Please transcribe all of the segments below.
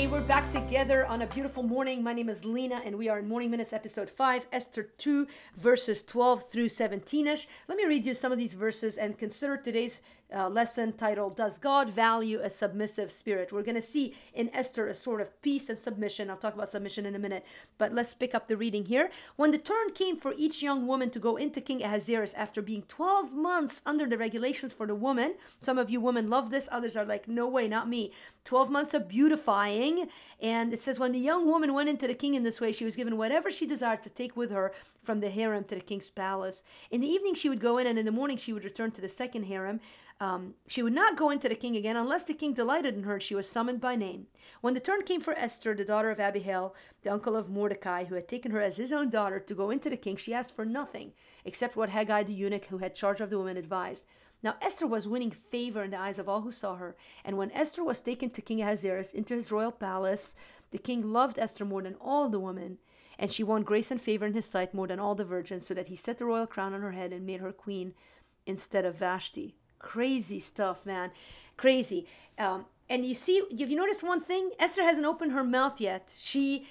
Hey, we're back together on a beautiful morning. My name is Lena, and we are in Morning Minutes, episode 5, Esther 2, verses 12 through 17-ish. Let me read you some of these verses and consider today's lesson titled, Does God Value a Submissive Spirit? We're going to see in Esther a sort of peace and submission. I'll talk about submission in a minute, but let's pick up the reading here. When the turn came for each young woman to go into King Ahasuerus after being 12 months under the regulations for the woman, some of you women love this, others are like, no way, not me. 12 months of beautifying, and it says, when the young woman went into the king in this way, she was given whatever she desired to take with her from the harem to the king's palace. In the evening she would go in, and in the morning she would return to the second harem. She would not go into the king again unless the king delighted in her and she was summoned by name. When the turn came for Esther, the daughter of Abihail, the uncle of Mordecai, who had taken her as his own daughter, to go into the king, she asked for nothing except what Haggai the eunuch, who had charge of the women, advised. Now Esther was winning favor in the eyes of all who saw her, and when Esther was taken to King Ahasuerus into his royal palace, the king loved Esther more than all the women, and she won grace and favor in his sight more than all the virgins, so that he set the royal crown on her head and made her queen instead of Vashti. Crazy stuff, man. Crazy. And you see, if you notice one thing, Esther hasn't opened her mouth yet. She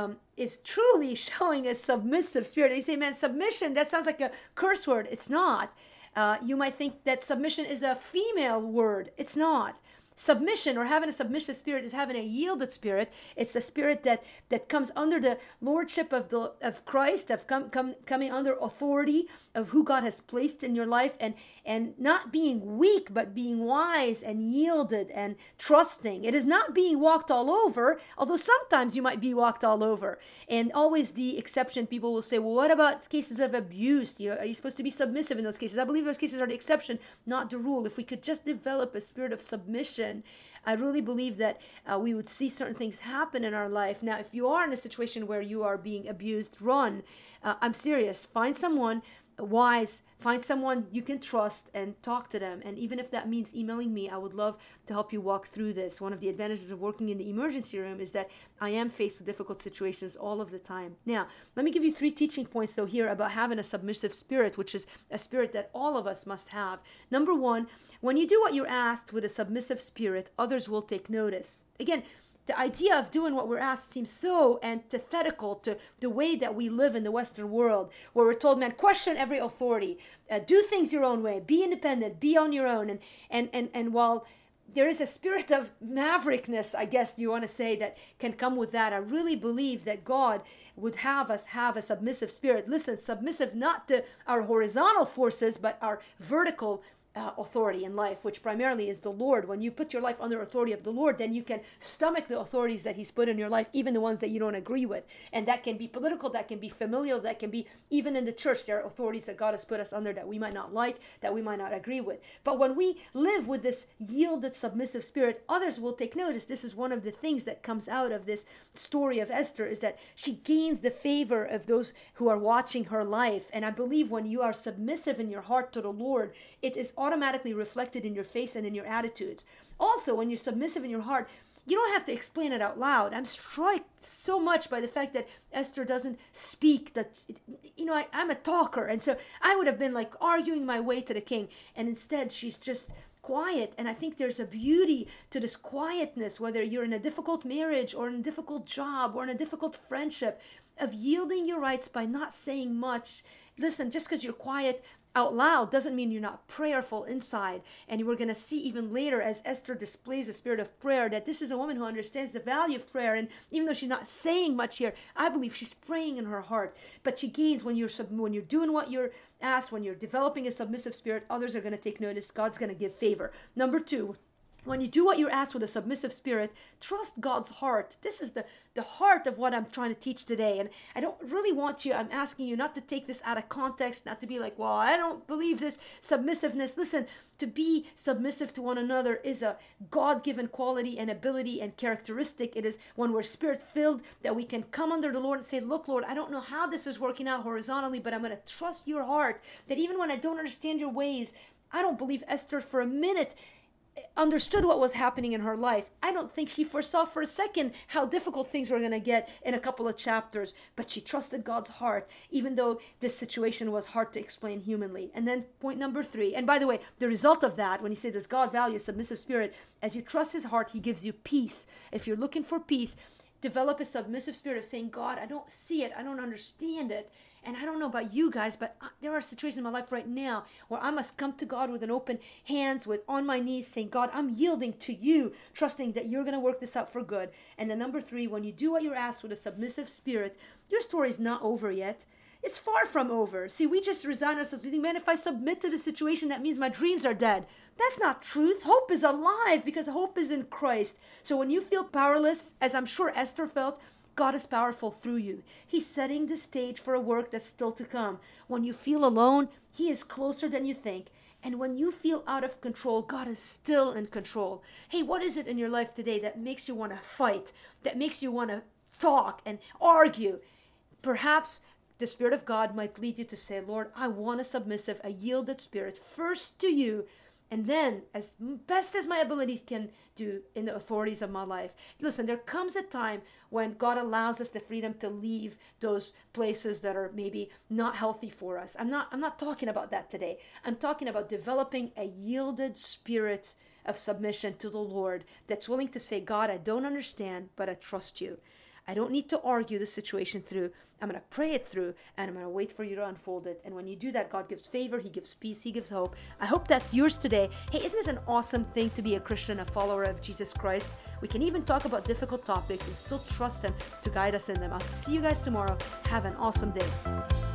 is truly showing a submissive spirit. And you say, man, submission, that sounds like a curse word. It's not. You might think that submission is a female word. It's not. Submission, or having a submissive spirit, is having a yielded spirit. It's a spirit that comes under the lordship of Christ, of coming under authority of who God has placed in your life, and not being weak, but being wise and yielded and trusting. It is not being walked all over, although sometimes you might be walked all over. And always the exception, people will say, well, what about cases of abuse? Are you supposed to be submissive in those cases? I believe those cases are the exception, not the rule. If we could just develop a spirit of submission, I really believe that we would see certain things happen in our life. Now, if you are in a situation where you are being abused, run. I'm serious. Find someone wise, find someone you can trust and talk to them. And even if that means emailing me, I would love to help you walk through this. One of the advantages of working in the emergency room is that I am faced with difficult situations all of the time. Now, let me give you 3 teaching points though here about having a submissive spirit, which is a spirit that all of us must have. Number 1, when you do what you're asked with a submissive spirit, others will take notice. Again, the idea of doing what we're asked seems so antithetical to the way that we live in the Western world, where we're told, man, question every authority, do things your own way, be independent, be on your own. And while there is a spirit of maverickness, I guess you want to say, that can come with that, I really believe that God would have us have a submissive spirit. Listen, submissive not to our horizontal forces, but our vertical authority in life, which primarily is the Lord. When you put your life under authority of the Lord, then you can stomach the authorities that He's put in your life, even the ones that you don't agree with. And that can be political, that can be familial, that can be even in the church. There are authorities that God has put us under that we might not like, that we might not agree with. But when we live with this yielded, submissive spirit, others will take notice. This is one of the things that comes out of this story of Esther, is that she gains the favor of those who are watching her life. And I believe when you are submissive in your heart to the Lord, it is automatically reflected in your face and in your attitudes. Also, when you're submissive in your heart, you don't have to explain it out loud. I'm struck so much by the fact that Esther doesn't speak. That, I'm a talker, and so I would have been like arguing my way to the king, and instead she's just quiet. And I think there's a beauty to this quietness, whether you're in a difficult marriage or in a difficult job or in a difficult friendship, of yielding your rights by not saying much. Listen, just because you're quiet out loud doesn't mean you're not prayerful inside. And we're going to see even later, as Esther displays a spirit of prayer, that this is a woman who understands the value of prayer. And even though she's not saying much here, I believe she's praying in her heart. But she gains when you're doing what you're asked, when you're developing a submissive spirit, others are going to take notice. God's going to give favor. Number 2, when you do what you're asked with a submissive spirit, trust God's heart. This is the heart of what I'm trying to teach today. And I don't really want you, I'm asking you not to take this out of context, not to be like, well, I don't believe this submissiveness. Listen, to be submissive to one another is a God-given quality and ability and characteristic. It is when we're spirit-filled that we can come under the Lord and say, look, Lord, I don't know how this is working out horizontally, but I'm going to trust your heart, that even when I don't understand your ways, I don't believe Esther for a minute understood what was happening in her life. I don't think she foresaw for a second how difficult things were going to get in a couple of chapters, but she trusted God's heart, even though this situation was hard to explain humanly. And then point number 3, and by the way, the result of that, when he says, does God value a submissive spirit? As you trust his heart, he gives you peace. If you're looking for peace, develop a submissive spirit of saying, God, I don't see it, I don't understand it. And I don't know about you guys, but there are situations in my life right now where I must come to God with an open hands, with on my knees, saying, God, I'm yielding to you, trusting that you're going to work this out for good. And then number 3, when you do what you're asked with a submissive spirit, your story is not over yet. It's far from over. See, we just resign ourselves. We think, man, if I submit to the situation, that means my dreams are dead. That's not truth. Hope is alive because hope is in Christ. So when you feel powerless, as I'm sure Esther felt, God is powerful through you. He's setting the stage for a work that's still to come. When you feel alone, he is closer than you think. And when you feel out of control, God is still in control. Hey, what is it in your life today that makes you want to fight, that makes you want to talk and argue? Perhaps the Spirit of God might lead you to say, Lord, I want a submissive, a yielded spirit first to you, and then, as best as my abilities can do, in the authorities of my life. Listen, there comes a time when God allows us the freedom to leave those places that are maybe not healthy for us. I'm not talking about that today. I'm talking about developing a yielded spirit of submission to the Lord that's willing to say, God, I don't understand, but I trust you. I don't need to argue the situation through. I'm going to pray it through, and I'm going to wait for you to unfold it. And when you do that, God gives favor, he gives peace, he gives hope. I hope that's yours today. Hey, isn't it an awesome thing to be a Christian, a follower of Jesus Christ? We can even talk about difficult topics and still trust him to guide us in them. I'll see you guys tomorrow. Have an awesome day.